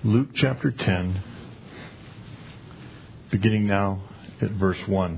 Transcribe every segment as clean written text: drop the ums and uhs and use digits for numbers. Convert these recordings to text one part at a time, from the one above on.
Luke chapter 10, beginning now at verse 1.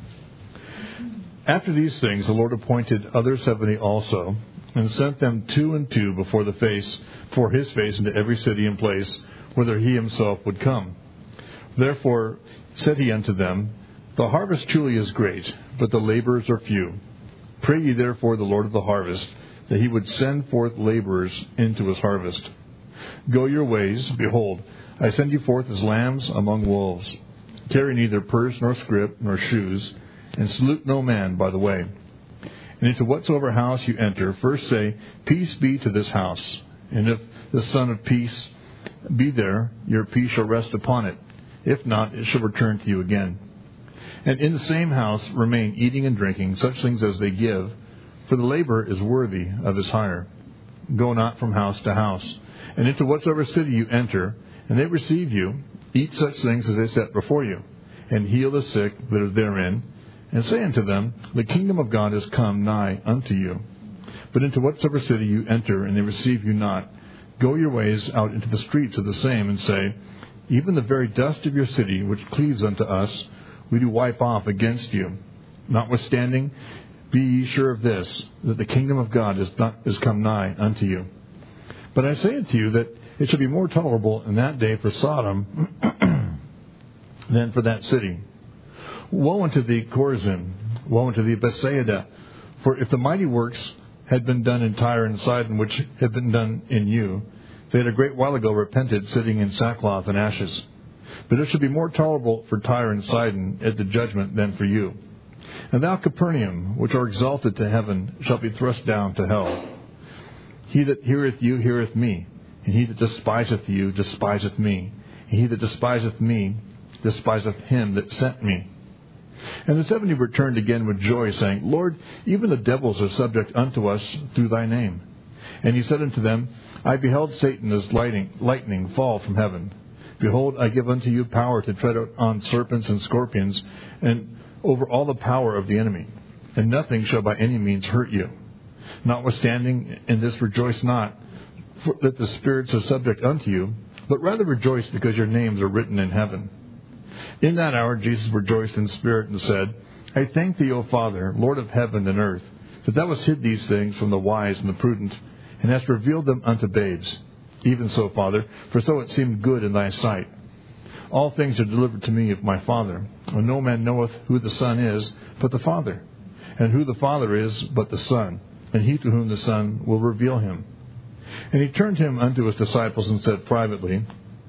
After these things, the Lord appointed other 70 also, and sent them 2 and 2 before his face into every city and place, whither he himself would come. Therefore said he unto them, The harvest truly is great, but the laborers are few. Pray ye therefore the Lord of the harvest, that he would send forth laborers into his harvest. Go your ways, behold, I send you forth as lambs among wolves. Carry neither purse nor scrip nor shoes, and salute no man by the way. And into whatsoever house you enter, first say, Peace be to this house. And if the Son of Peace be there, your peace shall rest upon it. If not, it shall return to you again. And in the same house remain eating and drinking such things as they give, for the laborer is worthy of his hire. Go not from house to house. And into whatsoever city you enter, and they receive you, eat such things as they set before you, and heal the sick that are therein, and say unto them, The kingdom of God is come nigh unto you. But into whatsoever city you enter, and they receive you not, go your ways out into the streets of the same, and say, Even the very dust of your city, which cleaves unto us, we do wipe off against you. Notwithstanding, be ye sure of this, that the kingdom of God is come nigh unto you. But I say unto you that it shall be more tolerable in that day for Sodom than for that city. Woe unto thee, Chorazin! Woe unto thee, Bethsaida! For if the mighty works had been done in Tyre and Sidon, which had been done in you, they had a great while ago repented, sitting in sackcloth and ashes. But it shall be more tolerable for Tyre and Sidon at the judgment than for you. And thou, Capernaum, which are exalted to heaven, shalt be thrust down to hell. He that heareth you heareth me, and he that despiseth you despiseth me, and he that despiseth me despiseth him that sent me. And the 70 returned again with joy, saying, Lord, even the devils are subject unto us through thy name. And he said unto them, I beheld Satan as lightning fall from heaven. Behold, I give unto you power to tread on serpents and scorpions, and over all the power of the enemy, and nothing shall by any means hurt you. Notwithstanding, in this rejoice not, that the spirits are subject unto you, but rather rejoice because your names are written in heaven. In that hour Jesus rejoiced in spirit and said, I thank thee, O Father, Lord of heaven and earth, that thou hast hid these things from the wise and the prudent, and hast revealed them unto babes. Even so, Father, for so it seemed good in thy sight. All things are delivered to me of my Father, and no man knoweth who the Son is but the Father, and who the Father is but the Son, and he to whom the Son will reveal him. And he turned him unto his disciples and said privately,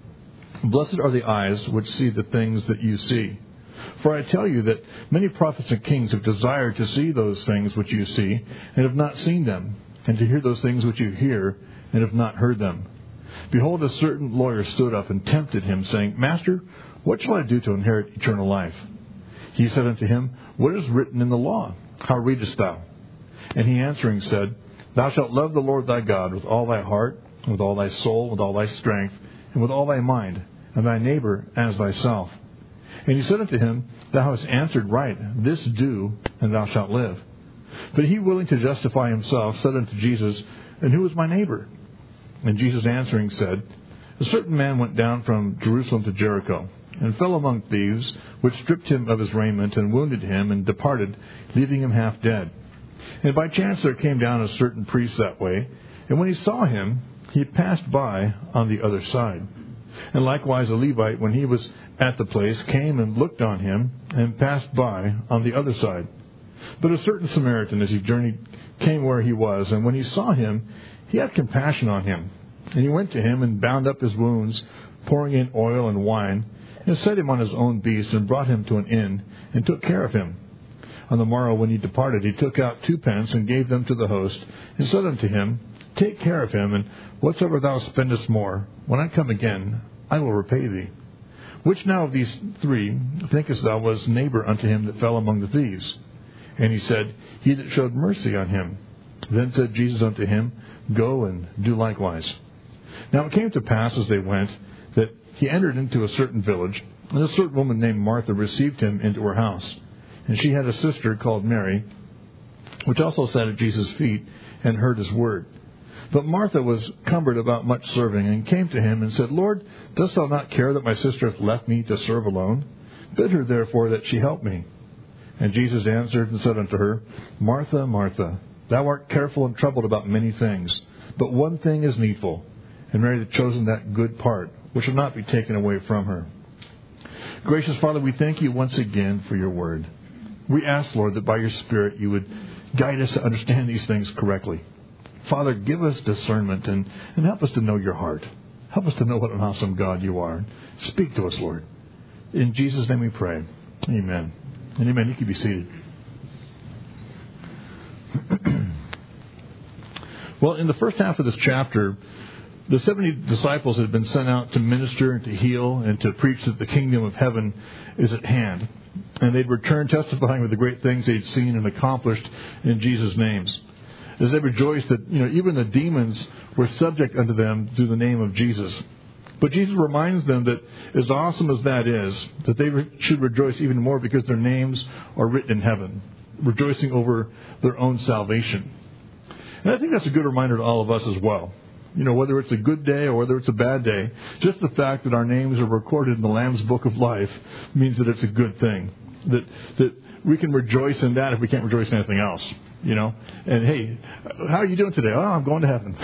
Blessed are the eyes which see the things that you see. For I tell you that many prophets and kings have desired to see those things which you see, and have not seen them, and to hear those things which you hear, and have not heard them. Behold, a certain lawyer stood up and tempted him, saying, Master, what shall I do to inherit eternal life? He said unto him, What is written in the law? How readest thou? And he answering said, Thou shalt love the Lord thy God with all thy heart, and with all thy soul, with all thy strength, and with all thy mind, and thy neighbor as thyself. And he said unto him, Thou hast answered right, this do, and thou shalt live. But he, willing to justify himself, said unto Jesus, And who is my neighbor? And Jesus answering said, A certain man went down from Jerusalem to Jericho, and fell among thieves, which stripped him of his raiment, and wounded him, and departed, leaving him half dead. And by chance there came down a certain priest that way, and when he saw him, he passed by on the other side. And likewise a Levite, when he was at the place, came and looked on him, and passed by on the other side. But a certain Samaritan, as he journeyed, came where he was, and when he saw him, he had compassion on him. And he went to him, and bound up his wounds, pouring in oil and wine, and set him on his own beast, and brought him to an inn, and took care of him. On the morrow when he departed, he took out 2 pence, and gave them to the host, and said unto him, Take care of him, and whatsoever thou spendest more, when I come again, I will repay thee. Which now of these 3 thinkest thou was neighbor unto him that fell among the thieves? And he said, He that showed mercy on him. Then said Jesus unto him, Go and do likewise. Now it came to pass as they went, that he entered into a certain village, and a certain woman named Martha received him into her house. And she had a sister called Mary, which also sat at Jesus' feet, and heard his word. But Martha was cumbered about much serving, and came to him and said, Lord, dost thou not care that my sister hath left me to serve alone? Bid her therefore that she help me. And Jesus answered and said unto her, Martha, Martha, thou art careful and troubled about many things, but one thing is needful, and Mary hath chosen that good part, which will not be taken away from her. Gracious Father, we thank you once again for your word. We ask, Lord, that by your Spirit you would guide us to understand these things correctly. Father, give us discernment and help us to know your heart. Help us to know what an awesome God you are. Speak to us, Lord. In Jesus' name we pray. Amen. And amen. You can be seated. Well, in the first half of this chapter, the 70 disciples had been sent out to minister and to heal and to preach that the kingdom of heaven is at hand. And they'd returned testifying with the great things they'd seen and accomplished in Jesus' names. As they rejoiced that, even the demons were subject unto them through the name of Jesus. But Jesus reminds them that as awesome as that is, that they should rejoice even more because their names are written in heaven, rejoicing over their own salvation. And I think that's a good reminder to all of us as well. Whether it's a good day or whether it's a bad day, just the fact that our names are recorded in the Lamb's Book of Life means that it's a good thing. That we can rejoice in that if we can't rejoice in anything else. And hey, how are you doing today? Oh, I'm going to heaven.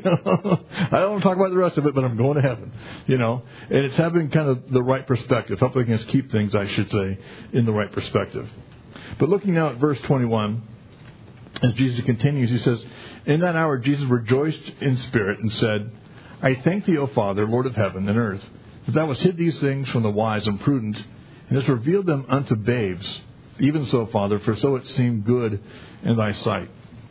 I don't want to talk about the rest of it, but I'm going to heaven. And it's having kind of the right perspective, helping us keep things, I should say, in the right perspective. But looking now at verse 21, as Jesus continues, he says, In that hour Jesus rejoiced in spirit and said, I thank thee, O Father, Lord of heaven and earth, that thou hast hid these things from the wise and prudent, and hast revealed them unto babes. Even so, Father, for so it seemed good in thy sight.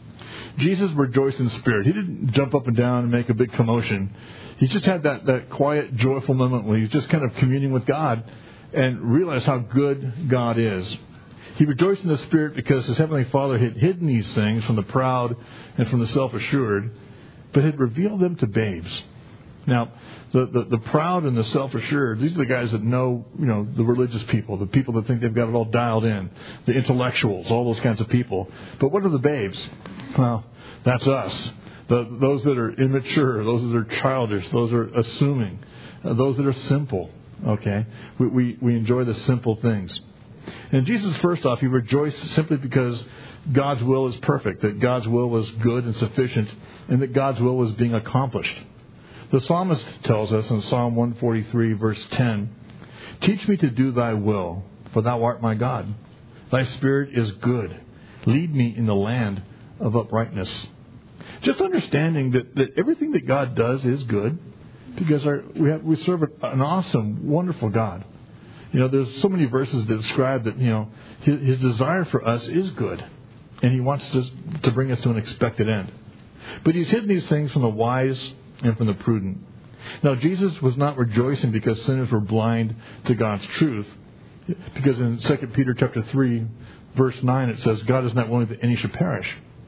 Jesus rejoiced in spirit. He didn't jump up and down and make a big commotion. He just had that quiet, joyful moment where he's just kind of communing with God and realized how good God is. He rejoiced in the Spirit because his Heavenly Father had hidden these things from the proud and from the self-assured, but had revealed them to babes. Now, the proud and the self-assured, these are the guys that know, the religious people, the people that think they've got it all dialed in, the intellectuals, all those kinds of people. But what are the babes? Well, that's us. Those that are immature, those that are childish, those that are assuming, those that are simple. Okay? We enjoy the simple things. And Jesus, first off, he rejoiced simply because God's will is perfect, that God's will was good and sufficient, and that God's will was being accomplished. The psalmist tells us in Psalm 143, verse 10, Teach me to do thy will, for thou art my God. Thy spirit is good. Lead me in the land of uprightness. Just understanding that everything that God does is good, because we serve an awesome, wonderful God. There's so many verses that describe that, his desire for us is good. And he wants to bring us to an expected end. But he's hidden these things from the wise and from the prudent. Now, Jesus was not rejoicing because sinners were blind to God's truth. Because in 2 Peter chapter 3, verse 9, it says, God is not willing that any should perish.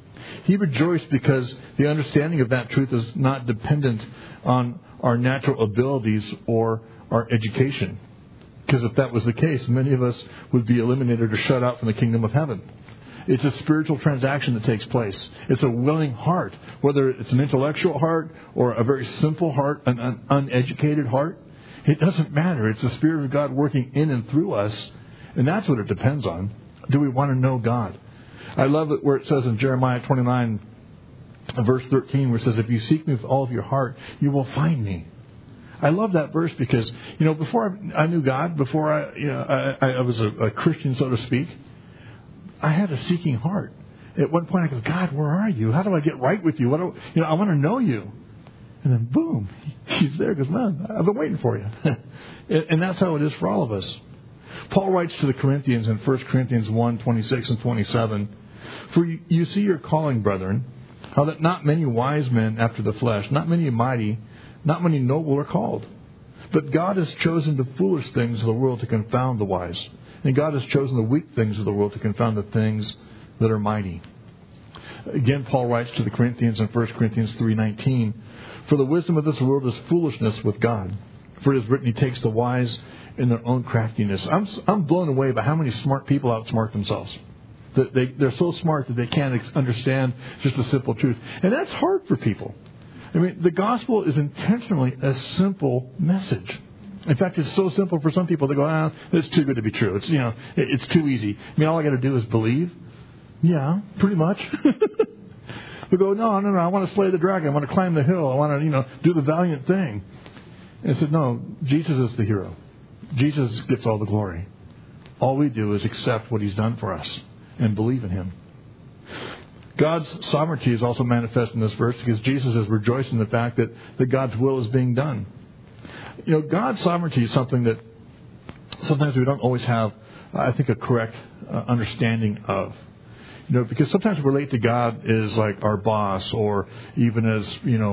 He rejoiced because the understanding of that truth is not dependent on our natural abilities or our education. Because if that was the case, many of us would be eliminated or shut out from the kingdom of heaven. It's a spiritual transaction that takes place. It's a willing heart, whether it's an intellectual heart or a very simple heart, an uneducated heart. It doesn't matter. It's the Spirit of God working in and through us, and that's what it depends on. Do we want to know God? I love it where it says in Jeremiah 29, verse 13, where it says, If you seek me with all of your heart, you will find me. I love that verse because, before I knew God, before I was a Christian, so to speak, I had a seeking heart. At one point I go, God, where are you? How do I get right with you? I want to know you. And then boom, he's there because, man, I've been waiting for you. And that's how it is for all of us. Paul writes to the Corinthians in 1 Corinthians 1, 26 and 27, For you see your calling, brethren, how that not many wise men after the flesh, not many mighty, not many noble are called. But God has chosen the foolish things of the world to confound the wise. And God has chosen the weak things of the world to confound the things that are mighty. Again, Paul writes to the Corinthians in 1 Corinthians 3:19, For the wisdom of this world is foolishness with God. For it is written, He takes the wise in their own craftiness. I'm blown away by how many smart people outsmart themselves. They're so smart that they can't understand just the simple truth. And that's hard for people. I mean, the gospel is intentionally a simple message. In fact, it's so simple for some people. They go, it's too good to be true. It's, it's too easy. I mean, all I got to do is believe. Yeah, pretty much. We go, no, I want to slay the dragon. I want to climb the hill. I want to, do the valiant thing. And I said, no, Jesus is the hero. Jesus gets all the glory. All we do is accept what He's done for us and believe in Him. God's sovereignty is also manifest in this verse because Jesus is rejoicing in the fact that God's will is being done. God's sovereignty is something that sometimes we don't always have, I think, a correct understanding of. Because sometimes we relate to God as like our boss, or even as,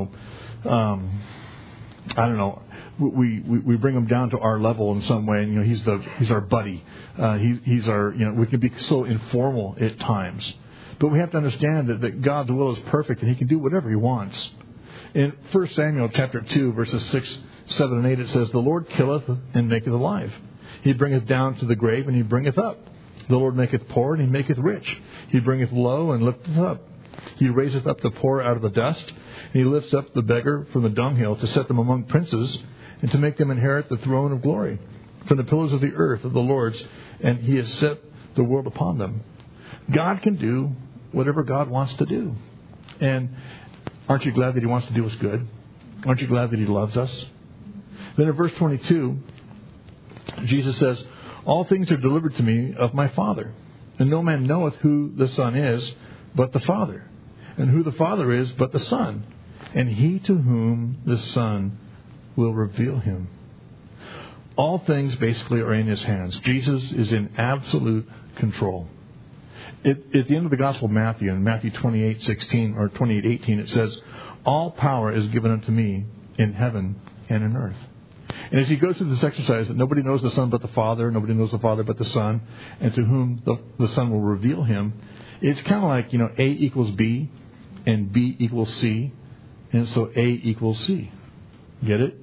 I don't know, we bring Him down to our level in some way, and He's our buddy. He's our, we can be so informal at times. But we have to understand that God's will is perfect and He can do whatever He wants. In 1 Samuel chapter 2, verses 6, 7, and 8, it says, "The Lord killeth and maketh alive. He bringeth down to the grave, and He bringeth up. The Lord maketh poor, and He maketh rich. He bringeth low, and lifteth up. He raiseth up the poor out of the dust, and He lifts up the beggar from the dunghill, to set them among princes, and to make them inherit the throne of glory. From the pillars of the earth of the Lord's, and He has set the world upon them." God can do whatever God wants to do. And aren't you glad that He wants to do us good? Aren't you glad that He loves us? Then in verse 22, Jesus says, "All things are delivered to me of my Father, and no man knoweth who the Son is but the Father, and who the Father is but the Son, and he to whom the Son will reveal Him." All things basically are in His hands. Jesus is in absolute control. At the end of the Gospel of Matthew, in Matthew 28:16 or 28:18, it says, "All power is given unto me in heaven and in earth." And as He goes through this exercise that nobody knows the Son but the Father, nobody knows the Father but the Son, and to whom the Son will reveal Him, it's kind of like, A equals B and B equals C, and so A equals C. Get it?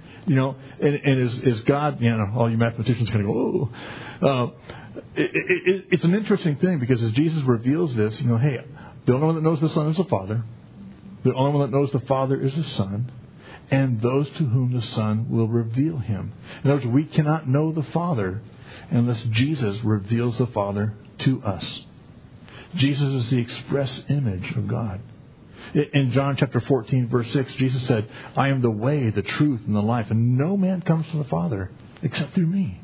And as God, all you mathematicians kind of go, oh. It's an interesting thing because as Jesus reveals this, hey, the only one that knows the Son is the Father. The only one that knows the Father is the Son. And those to whom the Son will reveal Him. In other words, we cannot know the Father unless Jesus reveals the Father to us. Jesus is the express image of God. In John chapter 14, verse 6, Jesus said, "I am the way, the truth, and the life, and no man comes to the Father except through me."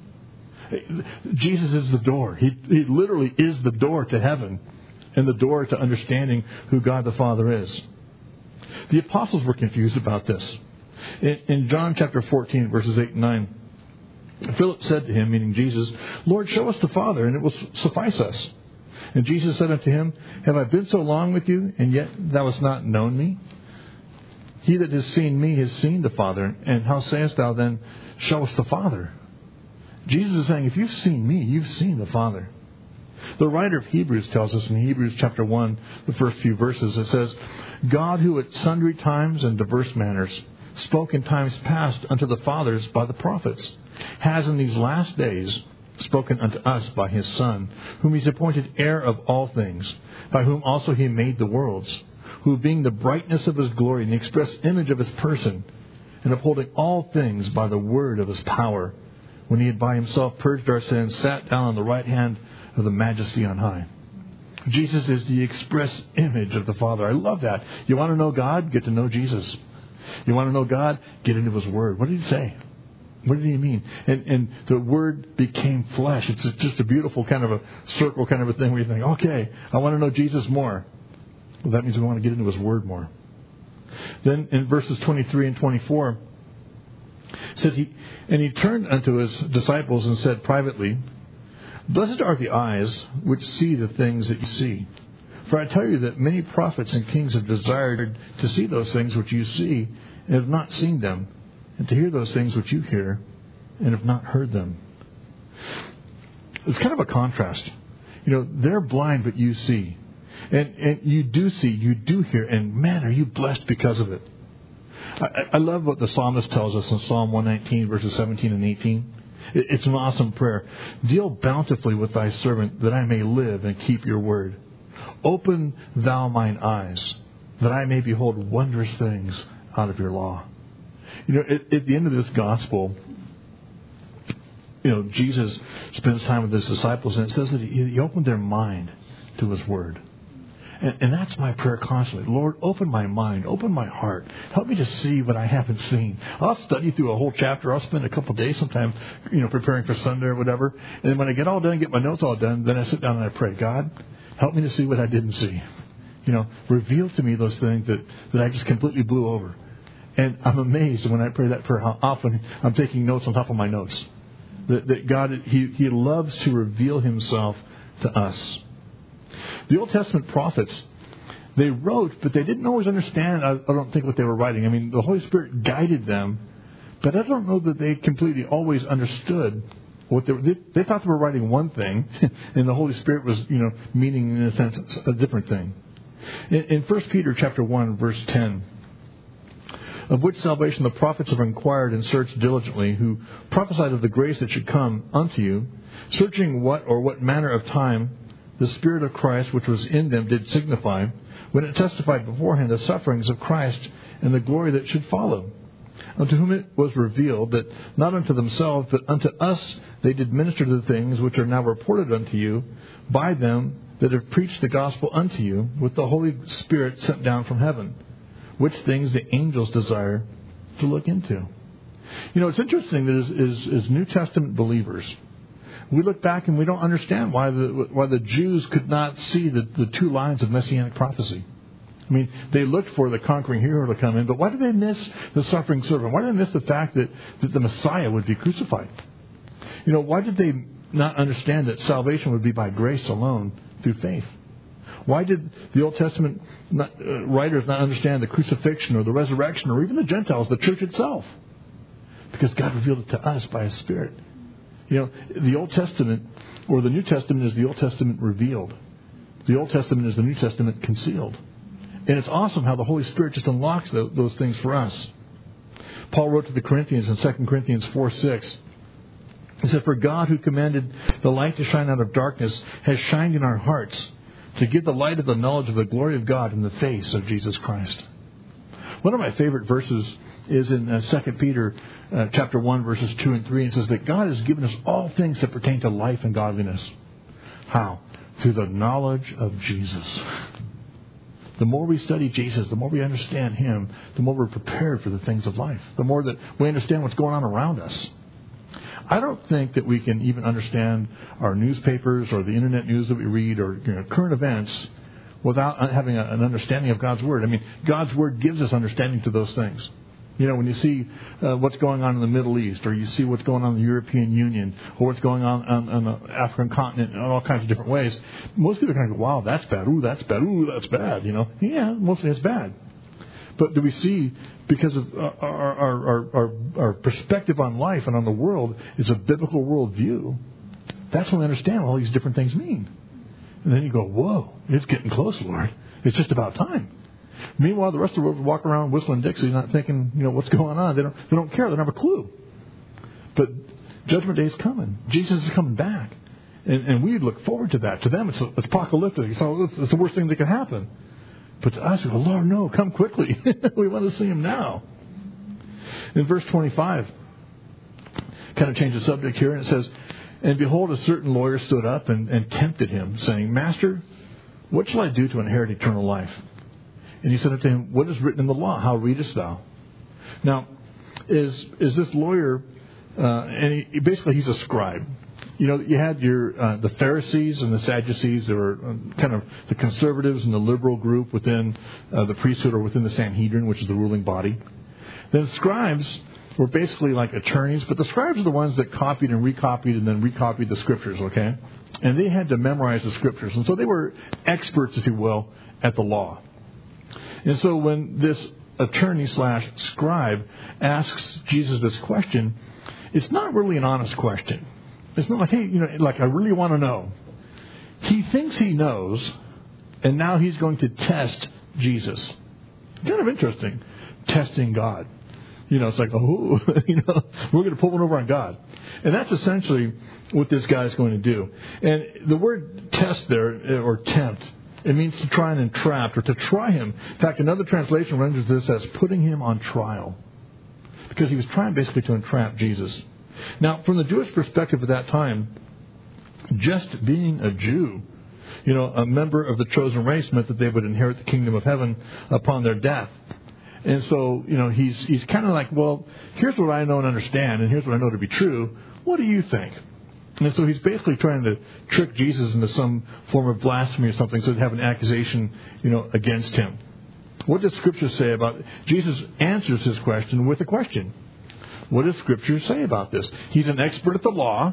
Jesus is the door. He literally is the door to heaven and the door to understanding who God the Father is. The apostles were confused about this. In John chapter 14, verses 8 and 9, Philip said to Him, meaning Jesus, "Lord, show us the Father, and it will suffice us." And Jesus said unto him, "Have I been so long with you, and yet thou hast not known me? He that has seen me has seen the Father. And how sayest thou then, show us the Father?" Jesus is saying, if you've seen me, you've seen the Father. The writer of Hebrews tells us in Hebrews chapter 1, the first few verses, it says, "God who at sundry times and diverse manners spoke in times past unto the fathers by the prophets, has in these last days spoken unto us by His Son, whom He's appointed heir of all things, by whom also He made the worlds, who being the brightness of His glory and the express image of His person, and upholding all things by the word of His power, when He had by Himself purged our sins, sat down on the right hand of the Majesty on high." Jesus is the express image of the Father. I love that. You want to know God? Get to know Jesus. You want to know God? Get into His Word. What did He say? What did He mean? And the Word became flesh. It's just a beautiful kind of a circle kind of a thing where you think, okay, I want to know Jesus more. Well, that means we want to get into His Word more. Then in verses 23 and 24, it said, He turned unto His disciples and said privately, "Blessed are the eyes which see the things that you see. For I tell you that many prophets and kings have desired to see those things which you see, and have not seen them, and to hear those things which you hear, and have not heard them." It's kind of a contrast. They're blind, but you see. And you do see, you do hear, and man, are you blessed because of it. I love what the psalmist tells us in Psalm 119, verses 17 and 18. It's an awesome prayer. "Deal bountifully with thy servant, that I may live and keep your word. Open thou mine eyes, that I may behold wondrous things out of your law. At the end of this gospel, Jesus spends time with his disciples, and it says that he opened their mind to his word. And that's my prayer constantly. Lord, open my mind, open my heart. Help me to see what I haven't seen. I'll study through a whole chapter. I'll spend a couple of days sometimes, preparing for Sunday or whatever. And then when I get all done, get my notes all done, then I sit down and I pray, God, help me to see what I didn't see. Reveal to me those things that I just completely blew over. And I'm amazed when I pray that prayer how often I'm taking notes on top of my notes. That God, He loves to reveal Himself to us. The Old Testament prophets, they wrote, but they didn't always understand, I don't think, what they were writing. I mean, the Holy Spirit guided them, but I don't know that they completely always understood what they thought they were writing one thing, and the Holy Spirit was, meaning, in a sense, a different thing. In 1 Peter chapter 1, verse 10, of which salvation the prophets have inquired and searched diligently, who prophesied of the grace that should come unto you, searching what manner of time the Spirit of Christ which was in them did signify, when it testified beforehand the sufferings of Christ and the glory that should follow. Unto whom it was revealed that not unto themselves, but unto us they did minister to the things which are now reported unto you by them that have preached the gospel unto you with the Holy Spirit sent down from heaven, which things the angels desire to look into. It's interesting that as New Testament believers, we look back and we don't understand why the Jews could not see the two lines of messianic prophecy. I mean, they looked for the conquering hero to come in, but why did they miss the suffering servant? Why did they miss the fact that the Messiah would be crucified? Why did they not understand that salvation would be by grace alone through faith? Why did the Old Testament writers not understand the crucifixion or the resurrection or even the Gentiles, the church itself? Because God revealed it to us by His Spirit. The Old Testament, or the New Testament, is the Old Testament revealed. The Old Testament is the New Testament concealed. And it's awesome how the Holy Spirit just unlocks those things for us. Paul wrote to the Corinthians in 2 Corinthians 4:6. He said, "For God, who commanded the light to shine out of darkness, has shined in our hearts to give the light of the knowledge of the glory of God in the face of Jesus Christ." One of my favorite verses is in 2 Peter chapter 1, verses 2 and 3. It says that God has given us all things that pertain to life and godliness. How? Through the knowledge of Jesus. The more we study Jesus, the more we understand Him, the more we're prepared for the things of life. The more that we understand what's going on around us. I don't think that we can even understand our newspapers or the internet news that we read or current events without having an understanding of God's Word. I mean, God's Word gives us understanding to those things. When you see what's going on in the Middle East, or you see what's going on in the European Union, or what's going on the African continent in all kinds of different ways, most people are kind of go, wow, that's bad. Ooh, that's bad. Ooh, that's bad. Yeah, mostly it's bad. But do we see, because of our perspective on life and on the world is a biblical worldview, that's when we understand what all these different things mean. And then you go, whoa, it's getting close, Lord. It's just about time. Meanwhile, the rest of the world walk around whistling Dixie, not thinking, what's going on. They don't care. They don't have a clue. But Judgment Day is coming. Jesus is coming back. And we look forward to that. To them, it's apocalyptic. It's the worst thing that can happen. But to us, we go, Lord, no, come quickly. We want to see Him now. In verse 25, kind of change the subject here, and it says, "And behold, a certain lawyer stood up and tempted Him, saying, Master, what shall I do to inherit eternal life? And He said unto him, What is written in the law? How readest thou?" Now, is this lawyer, and he's a scribe. You had the Pharisees and the Sadducees. They were kind of the conservatives and the liberal group within the priesthood or within the Sanhedrin, which is the ruling body. Then scribes were basically like attorneys, but the scribes are the ones that copied and recopied and then recopied the scriptures, okay? And they had to memorize the scriptures. And so they were experts, if you will, at the law. And so when this attorney/scribe asks Jesus this question, it's not really an honest question. It's not like, hey, I really want to know. He thinks he knows, and now he's going to test Jesus. Kind of interesting, testing God. It's like, we're going to pull one over on God. And that's essentially what this guy's going to do. And the word test there, or tempt, It means to try and entrap or to try him. In fact, another translation renders this as putting him on trial, because he was trying basically to entrap Jesus. Now, from the Jewish perspective at that time, just being a Jew, a member of the chosen race, meant that they would inherit the kingdom of heaven upon their death. And so, he's kind of like, well, here's what I know and understand, and here's what I know to be true. What do you think? And so he's basically trying to trick Jesus into some form of blasphemy or something, so to have an accusation, against him. What does Scripture say about it? Jesus answers his question with a question. What does Scripture say about this? He's an expert at the law.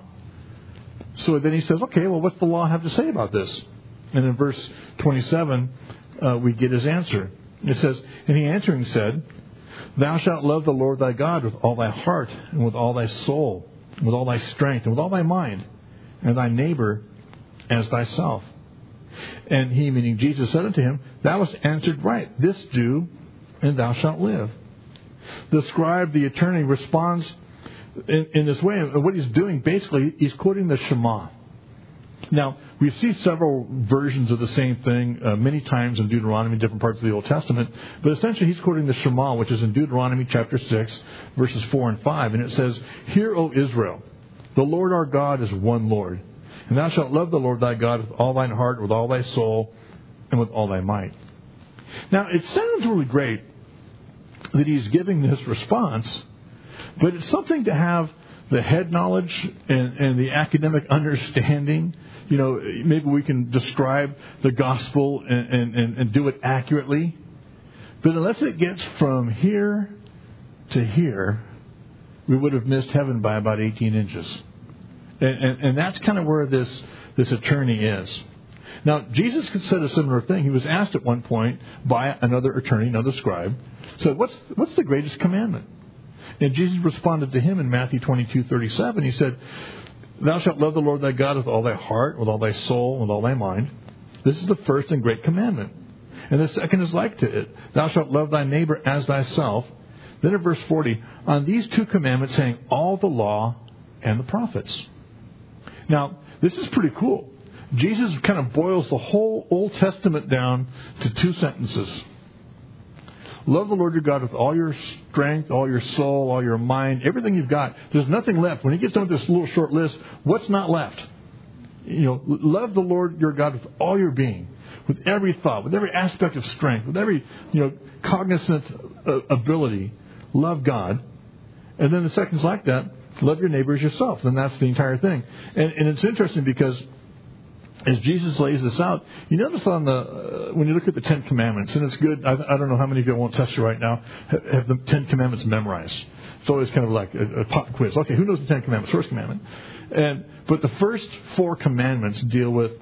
So then he says, okay, well, what's the law have to say about this? And in verse 27, we get his answer. It says, and he answering said, Thou shalt love the Lord thy God with all thy heart, and with all thy soul, and with all thy strength, and with all thy mind, and thy neighbor as thyself. And he, meaning Jesus, said unto him, Thou hast answered right. This do, and thou shalt live. The scribe, the attorney, responds in this way. And what he's doing, basically, he's quoting the Shema. Now, we see several versions of the same thing many times in Deuteronomy, different parts of the Old Testament. But essentially, he's quoting the Shema, which is in Deuteronomy chapter 6, verses 4 and 5. And it says, Hear, O Israel, the Lord our God is one Lord. And thou shalt love the Lord thy God with all thine heart, with all thy soul, and with all thy might. Now, it sounds really great that he's giving this response, but it's something to have the head knowledge and the academic understanding. Maybe we can describe the gospel and do it accurately. But unless it gets from here to here, we would have missed heaven by about 18 inches. And that's kind of where this attorney is. Now, Jesus said a similar thing. He was asked at one point by another attorney, another scribe, said, what's the greatest commandment? And Jesus responded to him in Matthew 22:37. He said, Thou shalt love the Lord thy God with all thy heart, with all thy soul, with all thy mind. This is the first and great commandment. And the second is like to it. Thou shalt love thy neighbor as thyself. Then in verse 40, on these two commandments hang all the law and the prophets. Now, this is pretty cool. Jesus kind of boils the whole Old Testament down to two sentences. Love the Lord your God with all your strength, all your soul, all your mind, everything you've got. There's nothing left. When he gets done with this little short list, what's not left? Love the Lord your God with all your being, with every thought, with every aspect of strength, with every, cognizant ability. Love God. And then the second's like that. Love your neighbor as yourself. And that's the entire thing. And it's interesting because as Jesus lays this out, you notice when you look at the Ten Commandments, and it's good, I don't know how many of you, I won't test you right now, have the Ten Commandments memorized. It's always kind of like a pop quiz. Okay, who knows the Ten Commandments? First commandment. But the first four commandments deal with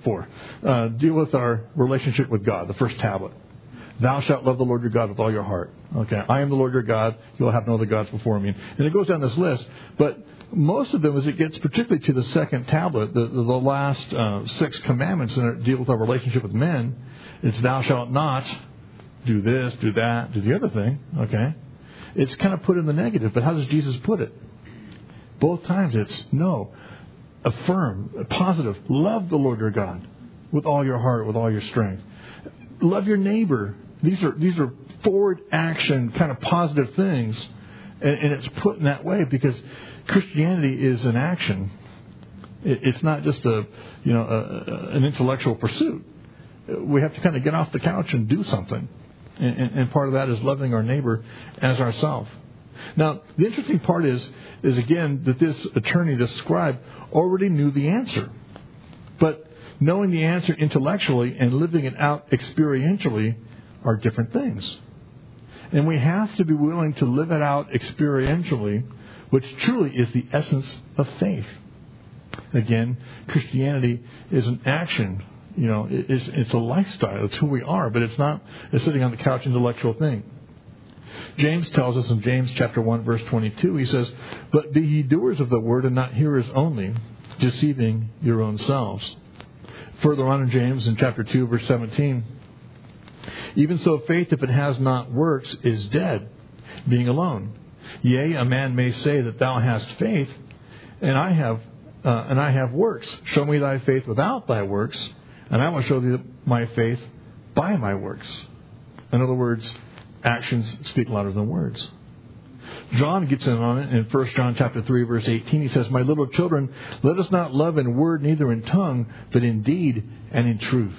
our relationship with God, the first tablet. Thou shalt love the Lord your God with all your heart. Okay, I am the Lord your God. You will have no other gods before me. And it goes down this list. But most of them, as it gets particularly to the second tablet, the last 6 commandments that deal with our relationship with men, it's thou shalt not do this, do that, do the other thing. Okay, it's kind of put in the negative. But how does Jesus put it? Both times it's no, affirm, positive. Love the Lord your God with all your heart, with all your strength. Love your neighbor. These are forward action, kind of positive things, and it's put in that way because Christianity is an action. It's not just an intellectual pursuit. We have to kind of get off the couch and do something, and part of that is loving our neighbor as ourselves. Now, the interesting part is again that this attorney, this scribe, already knew the answer, but knowing the answer intellectually and living it out experientially are different things. And we have to be willing to live it out experientially, which truly is the essence of faith. Again, Christianity is an action. It's a lifestyle. It's who we are, but it's not a sitting on the couch intellectual thing. James tells us in James chapter 1, verse 22, he says, But be ye doers of the word and not hearers only, deceiving your own selves. Further on in James, in chapter 2, verse 17, even so faith, if it has not works, is dead, being alone. Yea, a man may say that thou hast faith, and I have works. Show me thy faith without thy works, and I will show thee my faith by my works. In other words, actions speak louder than words. John gets in on it in 1 John chapter 3, verse 18. He says, "My little children, let us not love in word, neither in tongue, but in deed and in truth."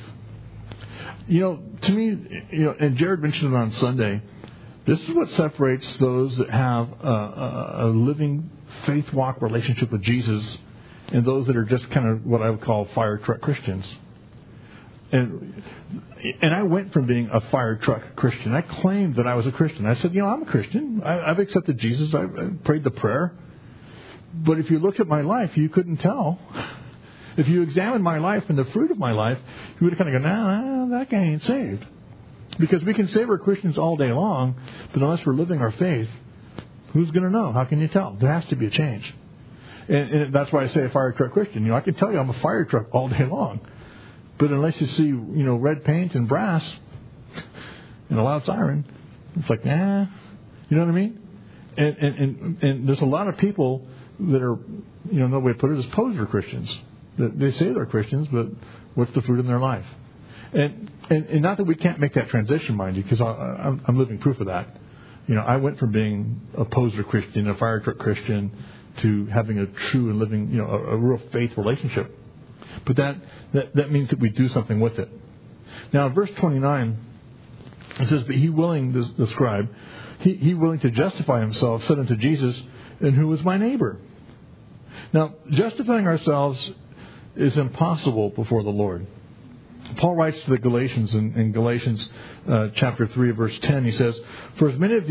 To me, and Jared mentioned it on Sunday, this is what separates those that have a living faith walk relationship with Jesus and those that are just kind of what I would call fire truck Christians. And I went from being a fire truck Christian. I claimed that I was a Christian. I said, I'm a Christian. I've accepted Jesus. I prayed the prayer. But if you looked at my life, you couldn't tell. If you examined my life and the fruit of my life, you would kind of go, nah, that guy ain't saved. Because we can say we're Christians all day long, but unless we're living our faith, who's going to know? How can you tell? There has to be a change. And that's why I say a fire truck Christian. I can tell you I'm a fire truck all day long. But unless you see, red paint and brass and a loud siren, it's like, nah. You know what I mean? And there's a lot of people that are, another way to put it is poser Christians. They say they're Christians, but what's the fruit in their life? And not that we can't make that transition, mind you, because I'm living proof of that. I went from being a poser Christian, a fire truck Christian, to having a true and living, a real faith relationship. But that means that we do something with it. Now, in verse 29, it says, "But he willing," the scribe, he willing to justify himself, said unto Jesus, "And who is my neighbor?" Now, justifying ourselves is impossible before the Lord. Paul writes to the Galatians in Galatians chapter 3, verse 10. He says, "For as many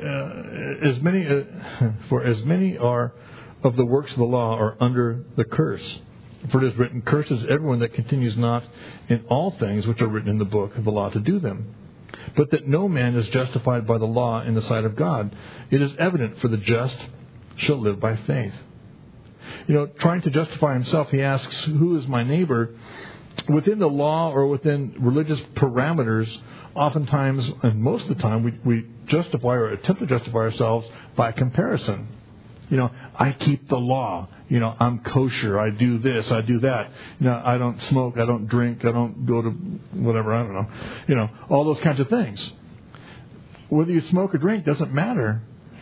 are of the works of the law are under the curse. For it is written, Cursed is everyone that continues not in all things which are written in the book of the law to do them. But that no man is justified by the law in the sight of God. It is evident, for the just shall live by faith." Trying to justify himself, he asks, "Who is my neighbor?" Within the law or within religious parameters, oftentimes, and most of the time, we justify or attempt to justify ourselves by comparison. I keep the law. I'm kosher. I do this. I do that. I don't smoke. I don't drink. I don't go to whatever. I don't know. All those kinds of things. Whether you smoke or drink doesn't matter.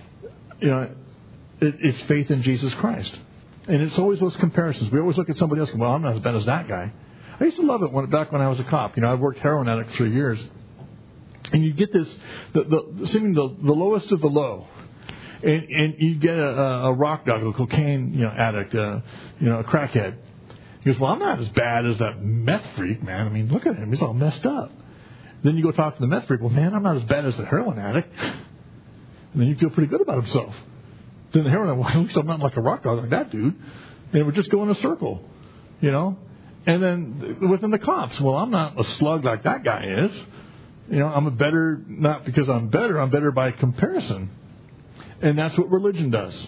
It's faith in Jesus Christ. And it's always those comparisons. We always look at somebody else and go, well, I'm not as bad as that guy. I used to love it back when I was a cop. I worked heroin addict for years. And you get this, seeming the lowest of the low. And you get a rock dog, a cocaine addict, a crackhead. He goes, well, I'm not as bad as that meth freak, man. I mean, look at him. He's all messed up. Then you go talk to the meth freak. Well, man, I'm not as bad as the heroin addict. And then you feel pretty good about himself. Then the heroin addict, well, at least I'm not like a rock dog like that dude. And it would just go in a circle, And then within the cops, well, I'm not a slug like that guy is. I'm a better, not because I'm better by comparison. And that's what religion does.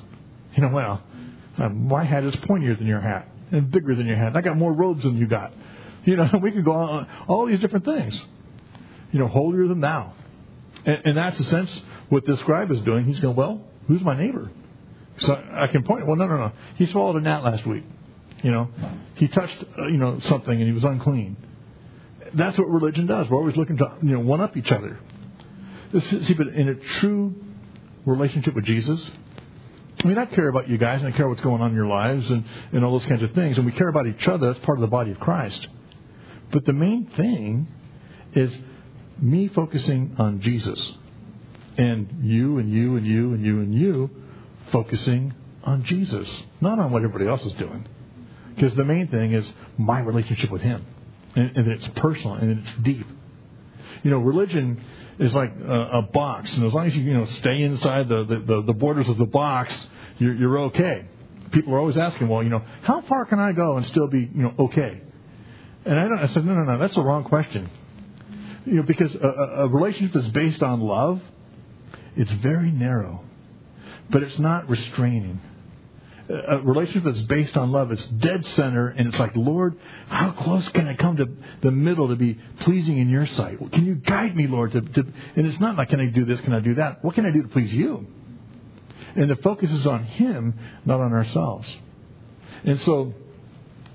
My hat is pointier than your hat and bigger than your hat. I got more robes than you got. We can go on all these different things. Holier than thou. And that's, in a sense, what this scribe is doing. He's going, well, who's my neighbor? So I can point, well, no. He swallowed a gnat last week. He touched, something and he was unclean. That's what religion does. We're always looking to, one up each other. See, but in a true relationship with Jesus, I care about you guys and I care what's going on in your lives and all those kinds of things. And we care about each other. That's part of the body of Christ. But the main thing is me focusing on Jesus. And you and you and you and you and you focusing on Jesus. Not on what everybody else is doing. Because the main thing is my relationship with Him. And it's personal and it's deep. Religion is like a box, and as long as you stay inside the borders of the box, you're okay. People are always asking, well, how far can I go and still be okay? And I said, no, that's the wrong question. Because a relationship that's based on love, it's very narrow, but it's not restraining. A relationship that's based on love, it's dead center, and it's like, Lord, how close can I come to the middle to be pleasing in your sight? Can you guide me, Lord? And it's not like, can I do this, can I do that? What can I do to please you? And the focus is on Him, not on ourselves. And so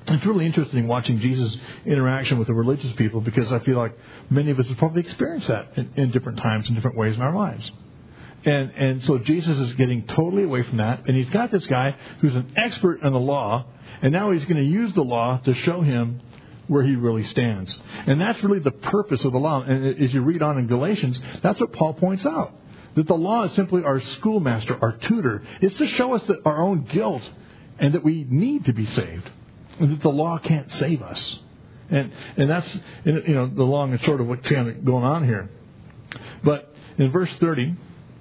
It's really interesting watching Jesus' interaction with the religious people, because I feel like many of us have probably experienced that in different times, in different ways in our lives. And so Jesus is getting totally away from that. And he's got this guy who's an expert in the law. And now he's going to use the law to show him where he really stands. And that's really the purpose of the law. And as you read on in Galatians, that's what Paul points out. That the law is simply our schoolmaster, our tutor. It's to show us that our own guilt and that we need to be saved. And that the law can't save us. And that's, the long and short of what's going on here. But in verse 30...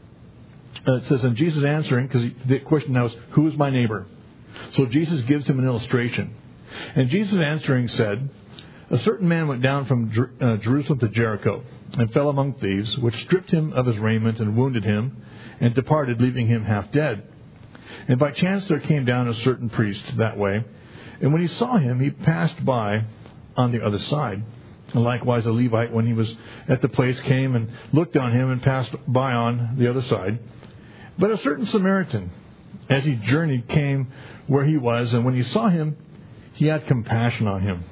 it says, and Jesus answering, because the question now is, who is my neighbor? So Jesus gives him an illustration. And Jesus answering said, a certain man went down from Jerusalem to Jericho and fell among thieves, which stripped him of his raiment and wounded him and departed, leaving him half dead. And by chance there came down a certain priest that way. And when he saw him, he passed by on the other side. And likewise a Levite, when he was at the place, came and looked on him and passed by on the other side. But a certain Samaritan, as he journeyed, came where he was, and when he saw him, he had compassion on him.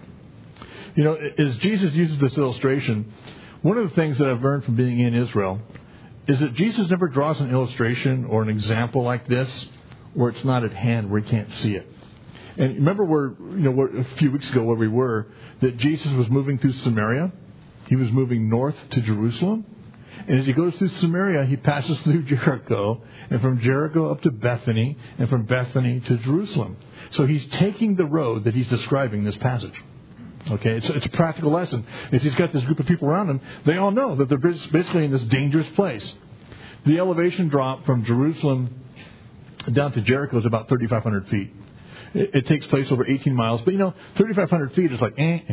As Jesus uses this illustration, one of the things that I've learned from being in Israel is that Jesus never draws an illustration or an example like this where it's not at hand, where you can't see it. And remember a few weeks ago where we were, that Jesus was moving through Samaria. He was moving north to Jerusalem. And as he goes through Samaria, he passes through Jericho, and from Jericho up to Bethany, and from Bethany to Jerusalem. So he's taking the road that he's describing in this passage. Okay, it's a practical lesson. As he's got this group of people around him, they all know that they're basically in this dangerous place. The elevation drop from Jerusalem down to Jericho is about 3,500 feet. It takes place over 18 miles. But, 3,500 feet is like,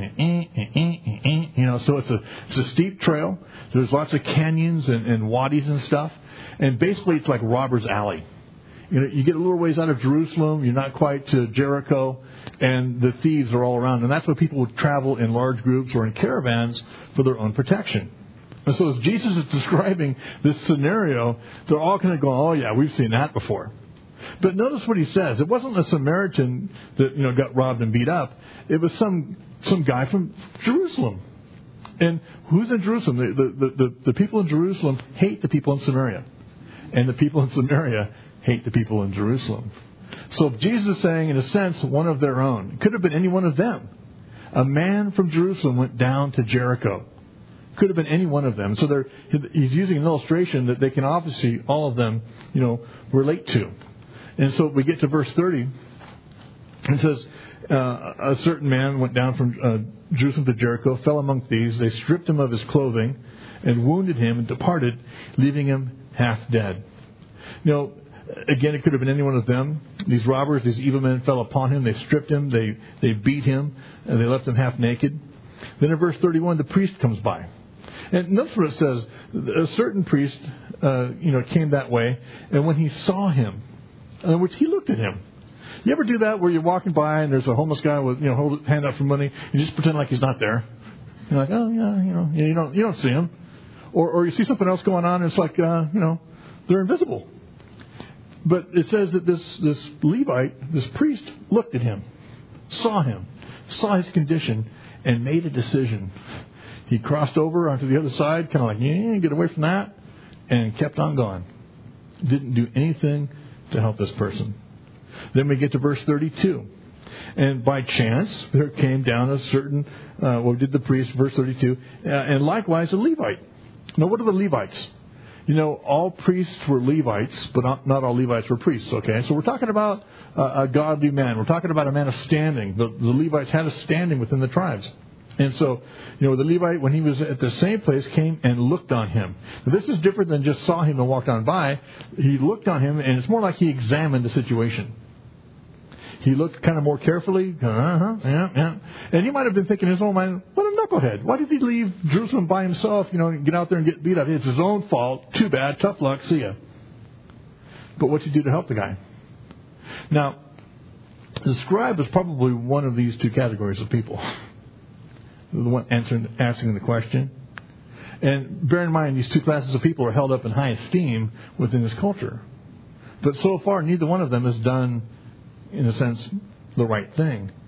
so it's a steep trail. There's lots of canyons and wadis and stuff. And basically it's like robber's alley. You get a little ways out of Jerusalem, you're not quite to Jericho, and the thieves are all around. And that's why people would travel in large groups or in caravans for their own protection. And so as Jesus is describing this scenario, they're all kind of going, oh yeah, we've seen that before. But notice what he says. It wasn't a Samaritan that got robbed and beat up. It was some guy from Jerusalem. And who's in Jerusalem? The people in Jerusalem hate the people in Samaria. And the people in Samaria hate the people in Jerusalem. So Jesus is saying, in a sense, one of their own. It could have been any one of them. A man from Jerusalem went down to Jericho. Could have been any one of them. So he's using an illustration that they can obviously, all of them, relate to. And so we get to verse 30. It says, a certain man went down from Jerusalem to Jericho, fell among thieves. They stripped him of his clothing and wounded him and departed, leaving him half dead. Again, it could have been any one of them. These robbers, these evil men fell upon him. They stripped him. They beat him. And they left him half naked. Then in verse 31, the priest comes by. And notice what it says. A certain priest, came that way. And when he saw him, in which he looked at him. You ever do that where you're walking by and there's a homeless guy with, hold his hand out for money, you just pretend like he's not there. You're like, oh yeah, you don't see him. Or you see something else going on and it's like, they're invisible. But it says that this Levite, this priest, looked at him, saw his condition, and made a decision. He crossed over onto the other side, kind of like, get away from that, and kept on going. Didn't do anything to help this person. Then we get to verse 32. And by chance, there came down a certain, did the priest, verse 32, and likewise a Levite. Now, what are the Levites? All priests were Levites, but not all Levites were priests, okay? So we're talking about a godly man. We're talking about a man of standing. The Levites had a standing within the tribes. And so, the Levite, when he was at the same place, came and looked on him. Now, this is different than just saw him and walked on by. He looked on him, and it's more like he examined the situation. He looked kind of more carefully. Yeah. And he might have been thinking in his own mind, what a knucklehead. Why did he leave Jerusalem by himself, and get out there and get beat up? It's his own fault. Too bad. Tough luck. See ya. But what'd you do to help the guy? Now, the scribe is probably one of these two categories of people. The one asking the question. And bear in mind, these two classes of people are held up in high esteem within this culture. But so far, neither one of them has done, in a sense, the right thing.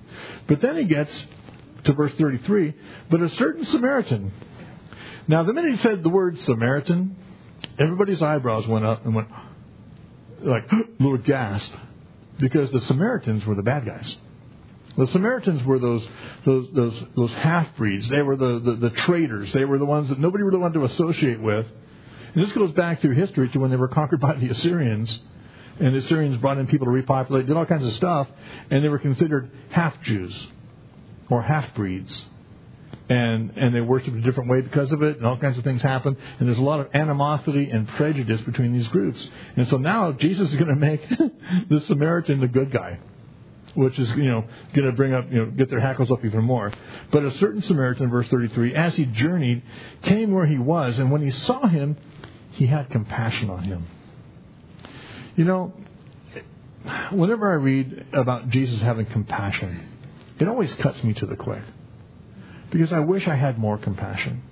But then he gets to verse 33, but a certain Samaritan. Now, the minute he said the word Samaritan, everybody's eyebrows went up and went like, Lord, gasp. Because the Samaritans were the bad guys. The Samaritans were those half-breeds. They were the traitors. They were the ones that nobody really wanted to associate with. And this goes back through history to when they were conquered by the Assyrians. And the Assyrians brought in people to repopulate, did all kinds of stuff. And they were considered half-Jews or half-breeds. And they worshipped a different way because of it, and all kinds of things happened. And there's a lot of animosity and prejudice between these groups. And so now Jesus is going to make the Samaritan the good guy, which is, going to bring up, get their hackles up even more. But a certain Samaritan, verse 33, as he journeyed, came where he was, and when he saw him, he had compassion on him. Whenever I read about Jesus having compassion, it always cuts me to the quick. Because I wish I had more compassion.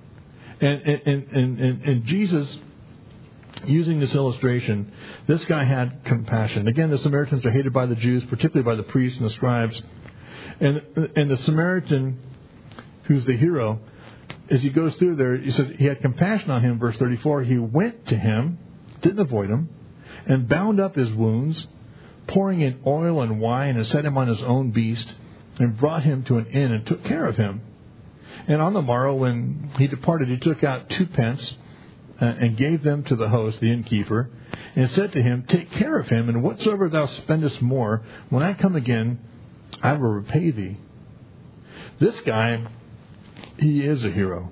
And Jesus, using this illustration, this guy had compassion. Again, the Samaritans are hated by the Jews, particularly by the priests and the scribes. And the Samaritan, who's the hero, as he goes through there, he says he had compassion on him, verse 34. He went to him, didn't avoid him, and bound up his wounds, pouring in oil and wine, and set him on his own beast, and brought him to an inn and took care of him. And on the morrow, when he departed, he took out 2 pence and gave them to the host, the innkeeper, and said to him, take care of him, and whatsoever thou spendest more, when I come again, I will repay thee. This guy, he is a hero.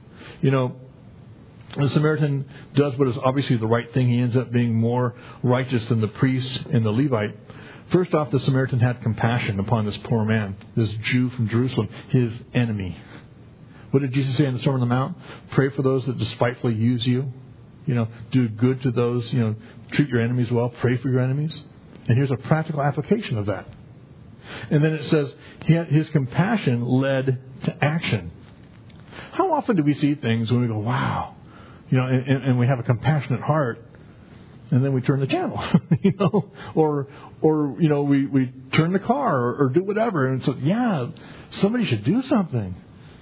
The Samaritan does what is obviously the right thing. He ends up being more righteous than the priest and the Levite. First off, the Samaritan had compassion upon this poor man, this Jew from Jerusalem, his enemy. What did Jesus say in the Sermon on the Mount? Pray for those that despitefully use you. Do good to those, treat your enemies well. Pray for your enemies. And here's a practical application of that. And then it says, his compassion led to action. How often do we see things when we go, wow, and we have a compassionate heart, and then we turn the channel, or we turn the car or do whatever. And so, somebody should do something.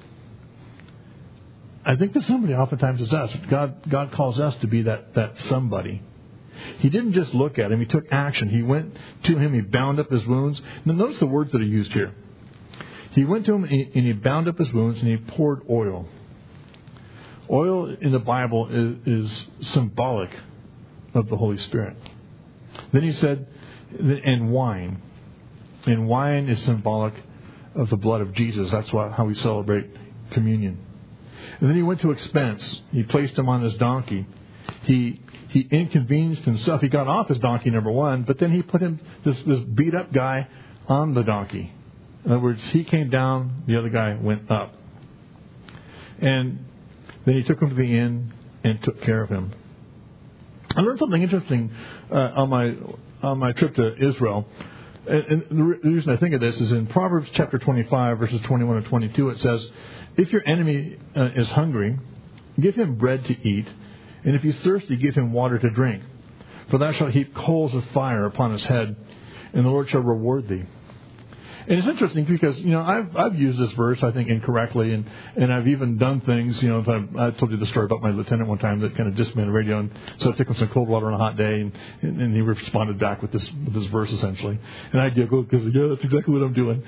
I think that somebody oftentimes is us. God calls us to be that somebody. He didn't just look at him. He took action. He went to him. He bound up his wounds. Now notice the words that are used here. He went to him and he bound up his wounds and he poured oil. Oil in the Bible is symbolic of the Holy Spirit. Then he said, and wine. And wine is symbolic of the blood of Jesus. That's how we celebrate communion. And then he went to expense. He placed him on his donkey. He inconvenienced himself. He got off his donkey, number one, but then he put him, this beat up guy, on the donkey. In other words, he came down, the other guy went up. And then he took him to the inn and took care of him. I learned something interesting on my trip to Israel. And the reason I think of this is in Proverbs chapter 25, verses 21 and 22, it says, if your enemy is hungry, give him bread to eat, and if he's thirsty, give him water to drink. For thou shalt heap coals of fire upon his head, and the Lord shall reward thee. And it's interesting because, I've used this verse, I think, incorrectly, and I've even done things, I told you the story about my lieutenant one time that kind of dissed me on the radio, and so I took him some cold water on a hot day, and he responded back with this verse, essentially. And I giggled because, that's exactly what I'm doing,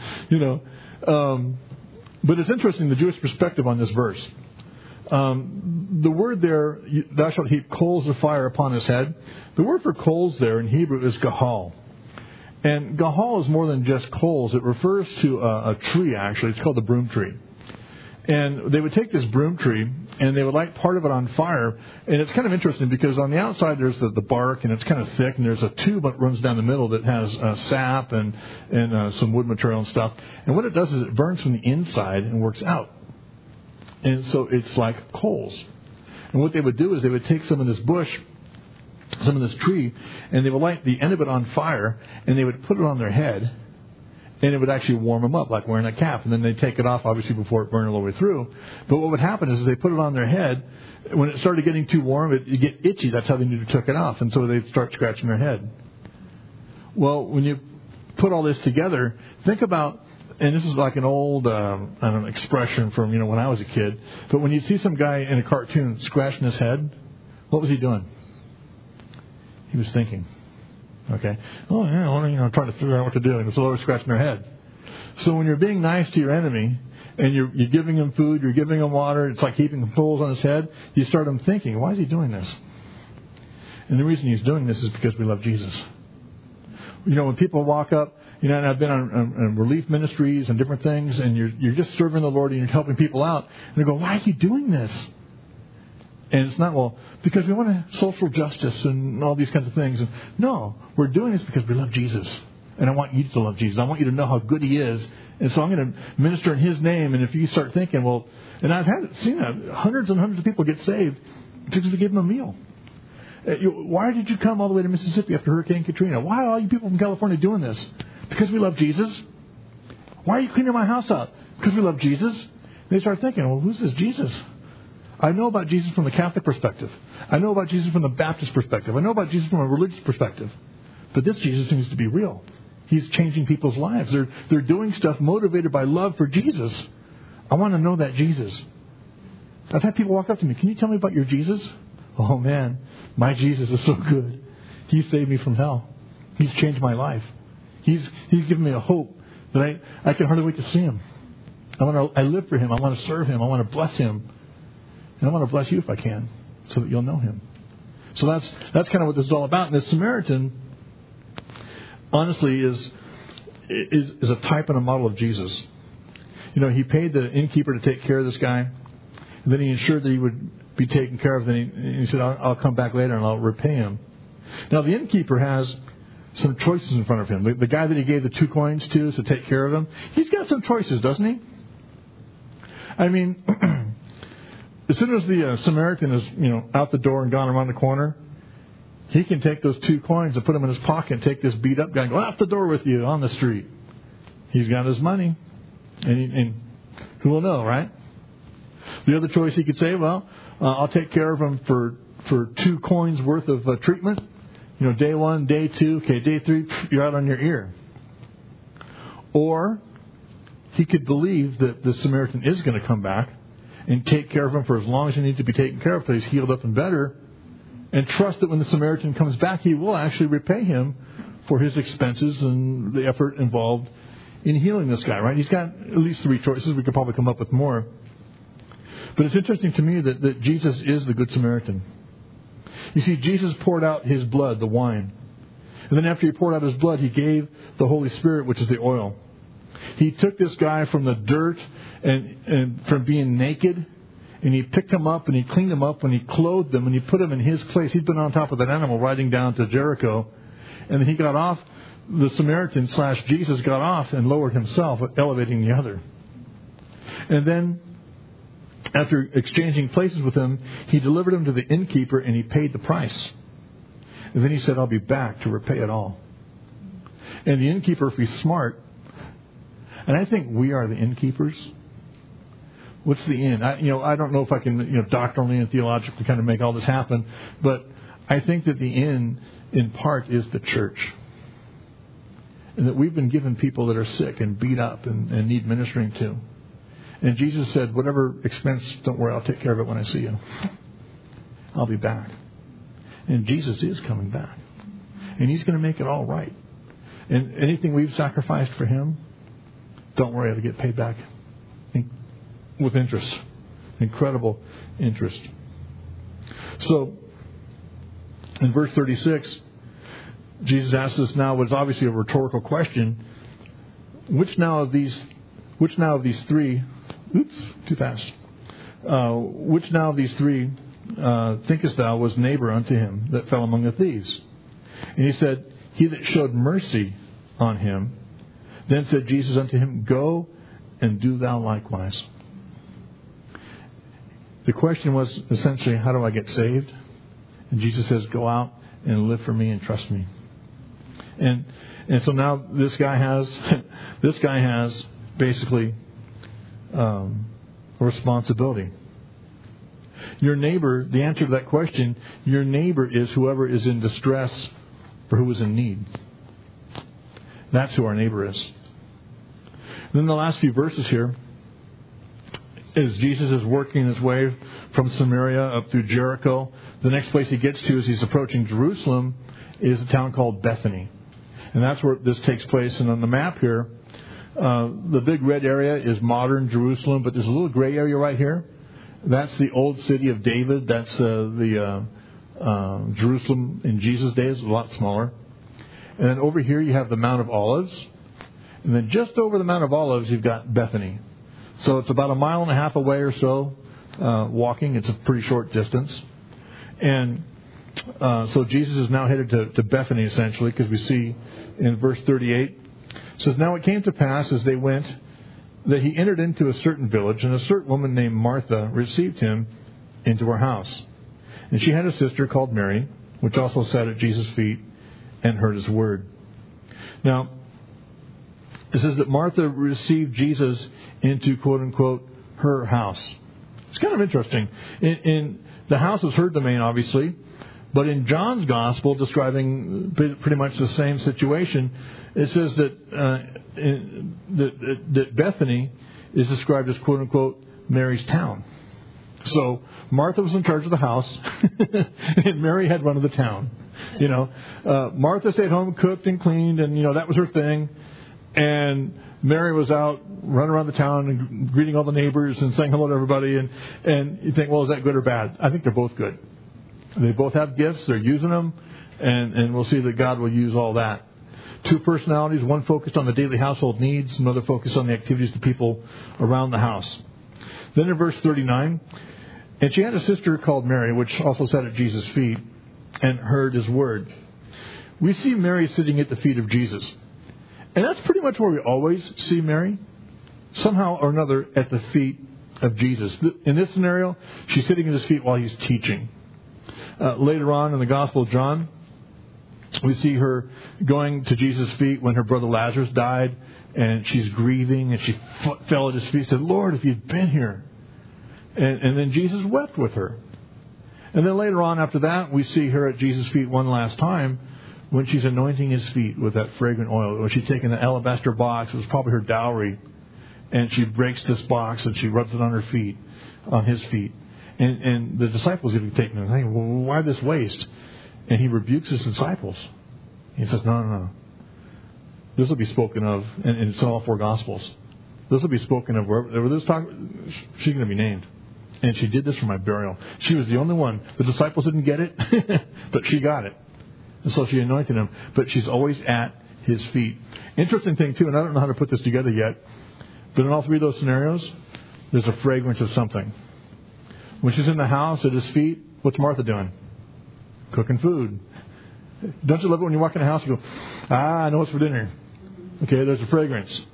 But it's interesting, the Jewish perspective on this verse. The word there, thou shalt heap coals of fire upon his head, the word for coals there in Hebrew is gahal. And gahal is more than just coals. It refers to a tree, actually. It's called the broom tree. And they would take this broom tree, and they would light part of it on fire. And it's kind of interesting because on the outside there's the bark, and it's kind of thick, and there's a tube that runs down the middle that has sap and some wood material and stuff. And what it does is it burns from the inside and works out. And so it's like coals. And what they would do is they would take some of this bush, some of this tree, and they would light the end of it on fire, and they would put it on their head, and it would actually warm them up, like wearing a cap. And then they'd take it off, obviously, before it burned all the way through. But what would happen is they put it on their head. When it started getting too warm, it'd get itchy. That's how they knew to took it off. And so they'd start scratching their head. Well, when you put all this together, think about and this is like an old I don't know, expression from when I was a kid. But when you see some guy in a cartoon scratching his head, what was he doing? He was thinking. Okay. Oh yeah, well, trying to figure out what to do, and it's always scratching their head. So when you're being nice to your enemy, and you're giving him food, you're giving him water, it's like heaping coals on his head, you start him thinking, why is he doing this? And the reason he's doing this is because we love Jesus. When people walk up, and I've been on relief ministries and different things, and you're just serving the Lord and you're helping people out, and they go, why are you doing this? And it's not, well, because we want social justice and all these kinds of things. And no, we're doing this because we love Jesus. And I want you to love Jesus. I want you to know how good He is. And so I'm going to minister in His name. And if you start thinking, well, and I've seen that. Hundreds and hundreds of people get saved because we gave them a meal. Why did you come all the way to Mississippi after Hurricane Katrina? Why are all you people from California doing this? Because we love Jesus. Why are you cleaning my house out? Because we love Jesus. And they start thinking, well, who's this Jesus? I know about Jesus from the Catholic perspective. I know about Jesus from the Baptist perspective. I know about Jesus from a religious perspective. But this Jesus seems to be real. He's changing people's lives. They're doing stuff motivated by love for Jesus. I want to know that Jesus. I've had people walk up to me. Can you tell me about your Jesus? Oh man, my Jesus is so good. He saved me from hell. He's changed my life. He's given me a hope that I can hardly wait to see Him. I live for Him. I want to serve Him. I want to bless Him. And I want to bless you if I can, so that you'll know Him. So that's kind of what this is all about. And the Samaritan, honestly, is a type and a model of Jesus. He paid the innkeeper to take care of this guy, and then he ensured that he would be taken care of. Then he said, I'll come back later and I'll repay him. Now, the innkeeper has some choices in front of him. The guy that he gave the 2 coins to take care of him, he's got some choices, doesn't he? I mean, as soon as the Samaritan is, out the door and gone around the corner, he can take those 2 coins and put them in his pocket and take this beat up guy and go out the door with you on the street. He's got his money. And who will know, right? The other choice he could say, well, I'll take care of him for 2 coins worth of treatment. Day 1, day 2, okay, day 3, you're out on your ear. Or he could believe that the Samaritan is going to come back and take care of him for as long as he needs to be taken care of until he's healed up and better, and trust that when the Samaritan comes back, he will actually repay him for his expenses and the effort involved in healing this guy, right? He's got at least 3 choices. We could probably come up with more. But it's interesting to me that Jesus is the Good Samaritan. You see, Jesus poured out His blood, the wine. And then after He poured out His blood, He gave the Holy Spirit, which is the oil. He took this guy from the dirt and from being naked, and He picked him up and He cleaned him up and He clothed him and He put him in His place. He'd been on top of that animal riding down to Jericho, and then he got off. The Samaritan / Jesus got off and lowered himself, elevating the other. And then, after exchanging places with him, He delivered him to the innkeeper and He paid the price. And then He said, I'll be back to repay it all. And the innkeeper, if he's smart, and I think we are the innkeepers. What's the inn? I don't know if I can, doctrinally and theologically kind of make all this happen, but I think that the inn, in part, is the church. And that we've been given people that are sick and beat up and need ministering to. And Jesus said, whatever expense, don't worry, I'll take care of it when I see you. I'll be back. And Jesus is coming back. And He's going to make it all right. And anything we've sacrificed for Him, don't worry, it'll get paid back with interest. Incredible interest. So, in verse 36, Jesus asks us now what's obviously a rhetorical question. Which now of these 3, which now of these 3 thinkest thou was neighbor unto him that fell among the thieves? And He said, He that showed mercy on him. Then said Jesus unto him, Go and do thou likewise. The question was essentially, how do I get saved? And Jesus says, go out and live for me and trust me. And so now this guy has basically a responsibility. Your neighbor, the answer to that question, your neighbor is whoever is in distress or who is in need. That's who our neighbor is. Then the last few verses here, as Jesus is working his way from Samaria up through Jericho, the next place he gets to as he's approaching Jerusalem is a town called Bethany. And that's where this takes place. And on the map here, the big red area is modern Jerusalem, but there's a little gray area right here. That's the old city of David. That's the Jerusalem in Jesus' days, a lot smaller. And then over here you have the Mount of Olives. And then just over the Mount of Olives you've got Bethany. So it's about 1.5 miles away or so walking. It's a pretty short distance. And so Jesus is now headed to Bethany essentially, because we see in verse 38, it says, "Now it came to pass as they went that he entered into a certain village, and a certain woman named Martha received him into her house. And she had a sister called Mary, which also sat at Jesus' feet and heard his word." Now, it says that Martha received Jesus into, quote unquote, her house. It's kind of interesting. In the house is her domain, obviously, but in John's gospel, describing pretty much the same situation, it says that that Bethany is described as, quote unquote, Mary's town. So Martha was in charge of the house, and Mary had run of the town. Martha stayed home, cooked and cleaned, and that was her thing. And Mary was out running around the town and greeting all the neighbors and saying hello to everybody. And you think, well, is that good or bad? I think they're both good. They both have gifts. They're using them. And we'll see that God will use all that. Two personalities, one focused on the daily household needs, another focused on the activities of the people around the house. Then in verse 39, "And she had a sister called Mary, which also sat at Jesus' feet and heard his word." We see Mary sitting at the feet of Jesus. And that's pretty much where we always see Mary, somehow or another at the feet of Jesus. In this scenario, she's sitting at his feet while he's teaching. Later on in the Gospel of John, we see her going to Jesus' feet when her brother Lazarus died, and she's grieving, and she fell at his feet and said, "Lord, if you'd been here." And then Jesus wept with her. And then later on after that, we see her at Jesus' feet one last time, when she's anointing his feet with that fragrant oil. When she's taking the alabaster box, it was probably her dowry, and she breaks this box and she rubs it on her feet, on his feet. And the disciples even take them, hey, well, why this waste? And he rebukes his disciples. He says, no. This will be spoken of, and it's in all 4 Gospels. This will be spoken of wherever this talk. She's going to be named. And she did this for my burial. She was the only one. The disciples didn't get it, but she got it. And so she anointed him. But she's always at his feet. Interesting thing, too, and I don't know how to put this together yet, but in all 3 of those scenarios, there's a fragrance of something. When she's in the house at his feet, what's Martha doing? Cooking food. Don't you love it when you walk in the house and go, I know what's for dinner. Okay, there's a fragrance.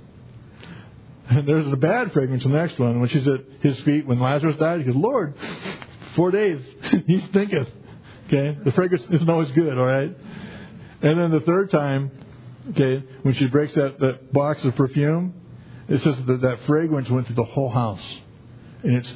And there's a bad fragrance in the next one. When she's at his feet, when Lazarus died, he goes, Lord, 4 days, he stinketh. Okay, the fragrance isn't always good, all right? And then the third time, okay, when she breaks that box of perfume, it says that fragrance went through the whole house. And it's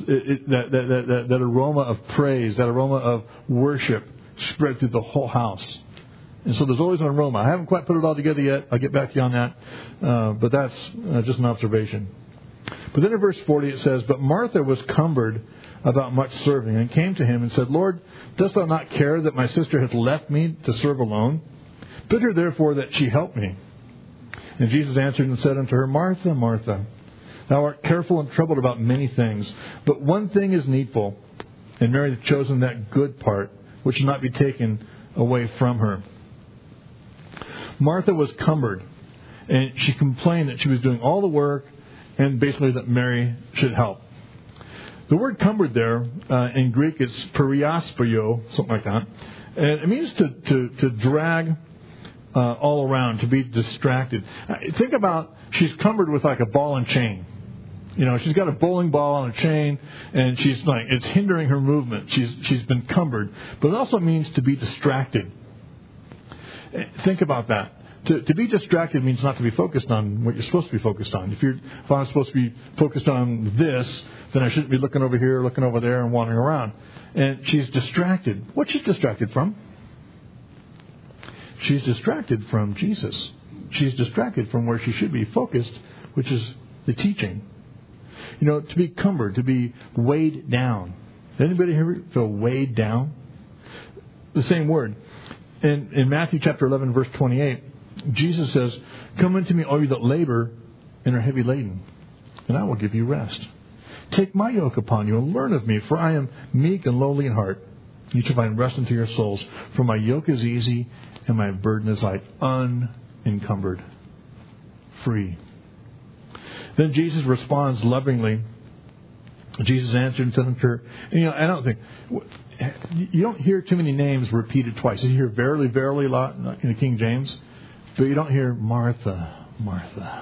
that aroma of praise, that aroma of worship spread through the whole house. And so there's always an aroma. I haven't quite put it all together yet. I'll get back to you on that. But that's just an observation. But then in verse 40 it says, "But Martha was cumbered about much serving, and came to him and said, Lord, dost thou not care that my sister hath left me to serve alone? Bid her therefore that she help me. And Jesus answered and said unto her, Martha, Martha, thou art careful and troubled about many things, but one thing is needful, and Mary hath chosen that good part, which shall not be taken away from her." Martha was cumbered, and she complained that she was doing all the work, and basically that Mary should help. The word cumbered there, in Greek, it's periaspio, something like that. And it means to drag all around, to be distracted. Think about, she's cumbered with like a ball and chain. You know, she's got a bowling ball on a chain, and she's like, it's hindering her movement. She's been cumbered. But it also means to be distracted. Think about that. To be distracted means not to be focused on what you're supposed to be focused on. If I'm supposed to be focused on this, then I shouldn't be looking over here, looking over there, and wandering around. And she's distracted. What's she distracted from? She's distracted from Jesus. She's distracted from where she should be focused, which is the teaching. You know, to be cumbered, to be weighed down. Anybody here feel weighed down? The same word. In Matthew chapter 11, verse 28, Jesus says, "Come unto me, all you that labor and are heavy laden, and I will give you rest. Take my yoke upon you and learn of me, for I am meek and lowly in heart. You shall find rest unto your souls. For my yoke is easy and my burden is light." Unencumbered. Free. Then Jesus responds lovingly. Jesus answered and said unto her, and I don't think, you don't hear too many names repeated twice. You hear verily, verily a lot in the King James, but you don't hear Martha, Martha.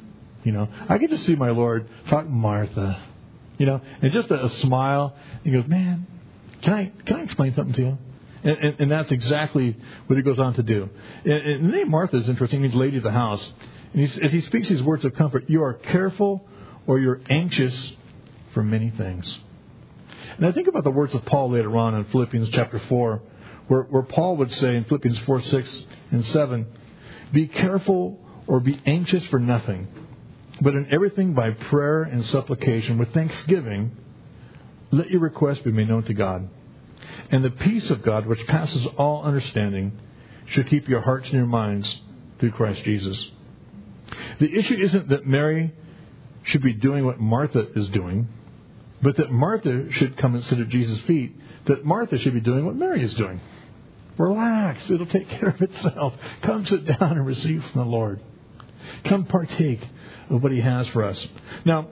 I get to see my Lord talk Martha, and just a smile. He goes, "Man, can I explain something to you?" And that's exactly what he goes on to do. And the name Martha is interesting. It means lady of the house. And as he speaks these words of comfort, you are careful or you're anxious for many things. And I think about the words of Paul later on in Philippians chapter 4, where Paul would say in Philippians 4, 6, and 7, "Be careful or be anxious for nothing, but in everything by prayer and supplication with thanksgiving, let your requests be made known to God. And the peace of God, which passes all understanding, should keep your hearts and your minds through Christ Jesus." The issue isn't that Mary should be doing what Martha is doing, but that Martha should come and sit at Jesus' feet, that Martha should be doing what Mary is doing. Relax. It'll take care of itself. Come sit down and receive from the Lord. Come partake of what He has for us. Now,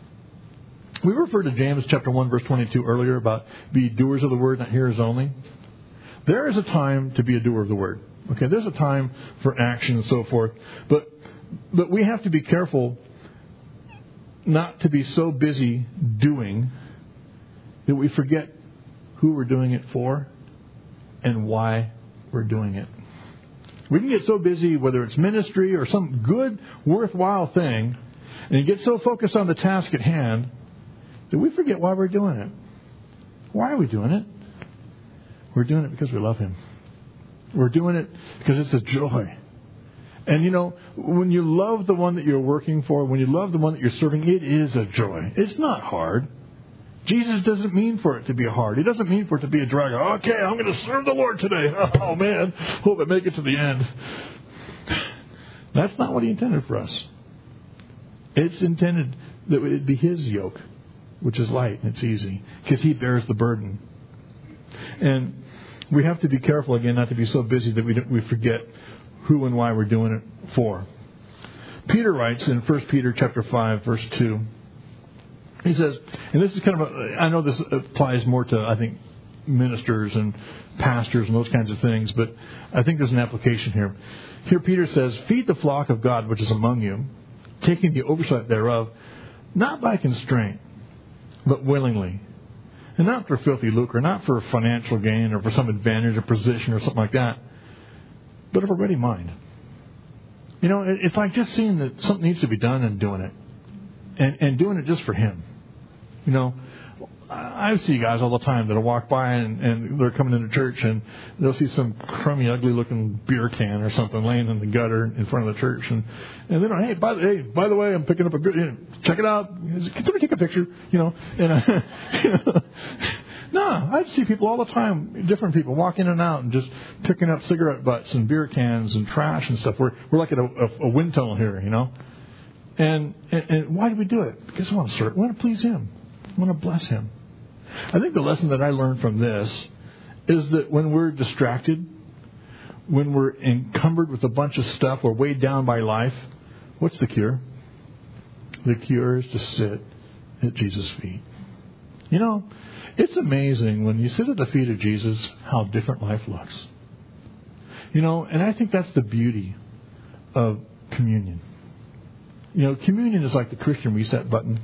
we referred to James chapter 1, verse 22 earlier about be doers of the word, not hearers only. There is a time to be a doer of the word. Okay, there's a time for action and so forth. But we have to be careful not to be so busy doing that we forget who we're doing it for and why we're doing it. We can get so busy, whether it's ministry or some good, worthwhile thing, and you get so focused on the task at hand that we forget why we're doing it. Why are we doing it? We're doing it because we love Him. We're doing it because it's a joy. And when you love the one that you're working for, when you love the one that you're serving, it is a joy. It's not hard. Jesus doesn't mean for it to be hard. He doesn't mean for it to be a drag. Okay, I'm going to serve the Lord today. Oh, man. Hope I make it to the end. That's not what He intended for us. It's intended that it be His yoke, which is light and it's easy, because He bears the burden. And we have to be careful, again, not to be so busy that we forget who and why we're doing it for. Peter writes in 1 Peter chapter 5, verse 2, he says, and this is kind of I know this applies more to, I think, ministers and pastors and those kinds of things, but I think there's an application here. Here Peter says, "Feed the flock of God which is among you, taking the oversight thereof, not by constraint, but willingly, and not for filthy lucre, not for financial gain or for some advantage or position or something like that, but of a ready mind." It's like just seeing that something needs to be done and doing it. And doing it just for Him. I see guys all the time that'll walk by and they're coming into church and they'll see some crummy, ugly-looking beer can or something laying in the gutter in front of the church. And they're like, hey, by the way, I'm picking up a good... check it out. Can somebody take a picture? No, I see people all the time, different people, walking in and out and just picking up cigarette butts and beer cans and trash and stuff. We're like at a wind tunnel here, And why do we do it? Because we want to serve. We want to please Him. We want to bless Him. I think the lesson that I learned from this is that when we're distracted, when we're encumbered with a bunch of stuff, we're weighed down by life, what's the cure? The cure is to sit at Jesus' feet. It's amazing when you sit at the feet of Jesus how different life looks. And I think that's the beauty of communion. Communion is like the Christian reset button.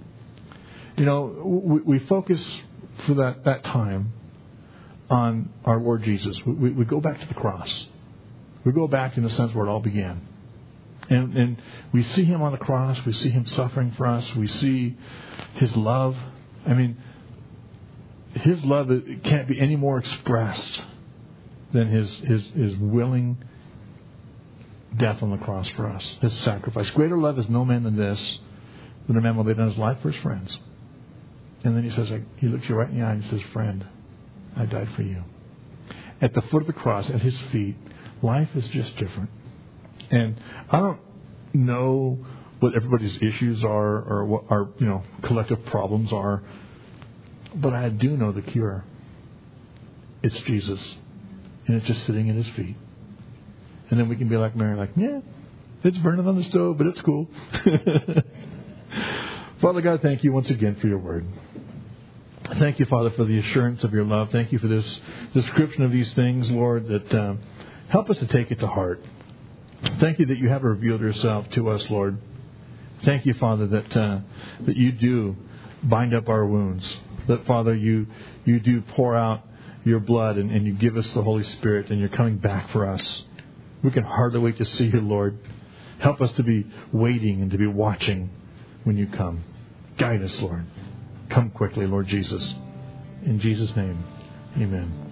We focus for that time on our Lord Jesus. We go back to the cross. We go back in the sense where it all began. And we see Him on the cross. We see Him suffering for us. We see His love. I mean, His love, it can't be any more expressed than His willing death on the cross for us. His sacrifice. Greater love is no man than this, that a man will lay down his life for his friends. And then he says, he looks you right in the eye and says, friend, I died for you. At the foot of the cross, at his feet, life is just different. And I don't know what everybody's issues are or what our collective problems are, but I do know the cure. It's Jesus. And it's just sitting at his feet. And then we can be like Mary, like, yeah, it's burning on the stove, but it's cool. Father God, thank you once again for your word. Thank you, Father, for the assurance of your love. Thank you for this description of these things, Lord, that help us to take it to heart. Thank you that you have revealed yourself to us, Lord. Thank you, Father, that you do bind up our wounds. That, Father, you do pour out your blood and you give us the Holy Spirit and you're coming back for us. We can hardly wait to see you, Lord. Help us to be waiting and to be watching when you come. Guide us, Lord. Come quickly, Lord Jesus. In Jesus' name, amen.